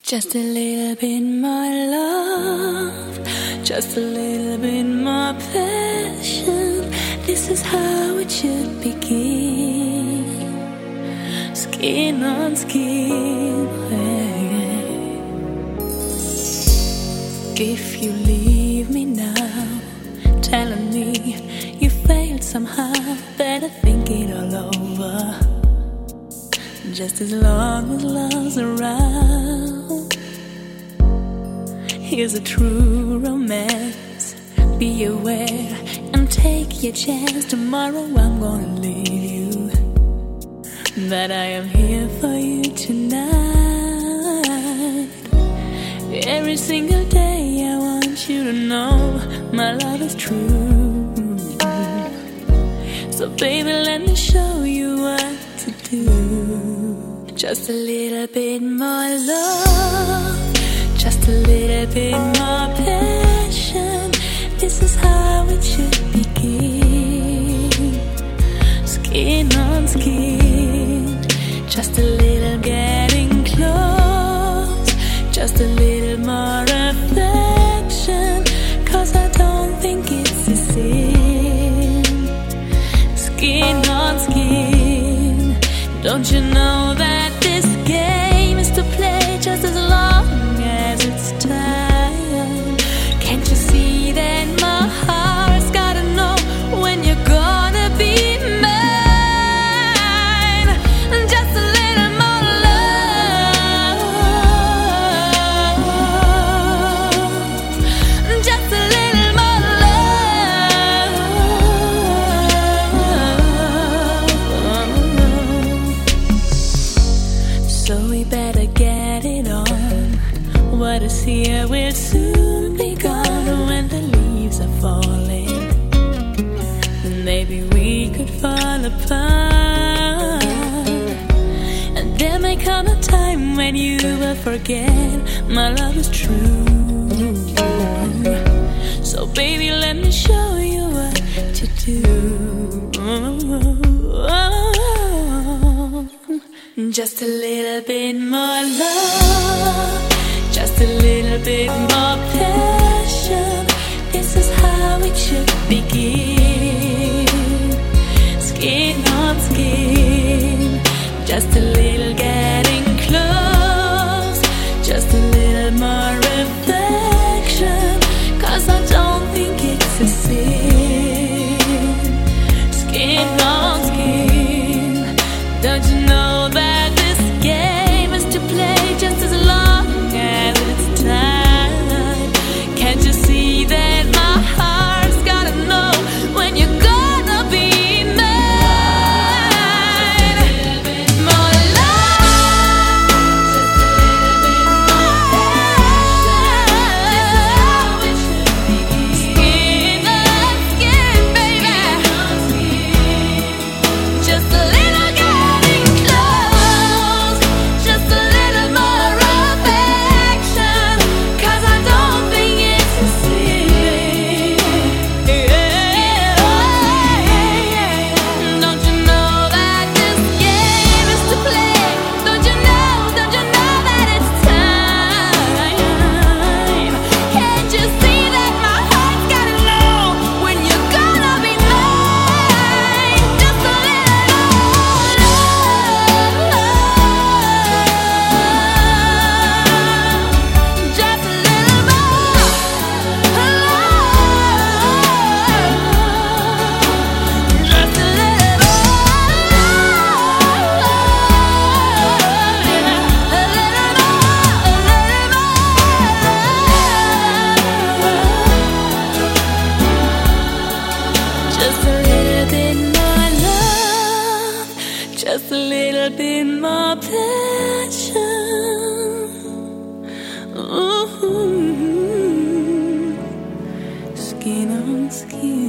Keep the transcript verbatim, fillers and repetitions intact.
Just a little bit more love, just a little bit more passion. This is how it should begin. Skin on skin. If you leave me now, telling me you failed somehow, better think it all over. Just as long as love's around, here's a true romance. Be aware and take your chance. Tomorrow I'm gonna leave you, but I am here for you tonight. Every single day I want you to know my love is true. So baby, let me show you what to do. Just a little bit more love, just a little bit more passion. This is how it should begin. Skin on skin, just a little getting close, just a little more affection. Cause I don't think it's a sin. Skin on skin, don't you know that this game is to play just as long as it's time? Can't you see that my heart's gotta know when you're gonna be mine? Just a little more love, just a little more love. So we better get it on. What is here will soon be gone. When the leaves are falling, then maybe we could fall apart. And there may come a time when you will forget my love is true. So baby, let me show you what to do. Just a little bit more love, just a little bit more passion. This is how it should begin. Skin on skin, just a little getting close, just a little more affection. Cause I don't think it's a sin. Skin on skin, don't you know that this game is to play just as long as it's time? Can't you see that my heart's gotta know when you're gonna be mine? More love, skin on skin, baby. Just a little getting close, just a little more affection. Cause I don't think it's a sin. Don't you know that this game is to play? Don't you know, don't you know that it's time? Can't you see that my heart's gotta know when you're gonna be mine? Just a little love, just a little more love, just a little just a little bit more love, just a little bit more passion. Ooh, skin on skin.